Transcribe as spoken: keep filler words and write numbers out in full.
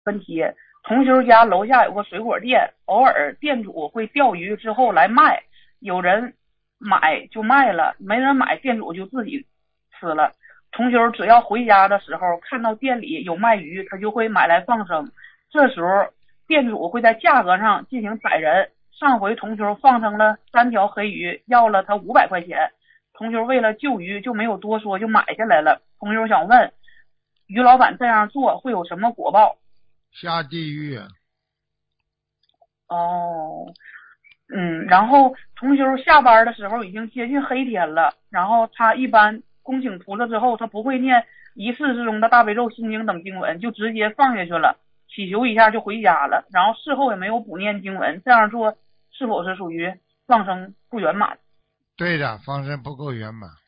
问题，同修家楼下有个水果店，偶尔店主会钓鱼之后来卖，有人买就卖了，没人买店主就自己吃了。同修只要回家的时候看到店里有卖鱼，他就会买来放生，这时候店主会在价格上进行宰人。上回同修放生了三条黑鱼，要了他五百块钱，同修为了救鱼就没有多说，就买下来了。同修想问，于老板这样做会有什么果报？ 下地狱。 哦，嗯，然后同修下班的时候已经接近黑天了，然后他一般恭请菩萨之后，他不会念仪式之中的大悲咒、心经等经文，就直接放下去了，祈求一下就回家了，然后事后也没有补念经文，这样做是否是属于放生不圆满？ 对的，放生不够圆满。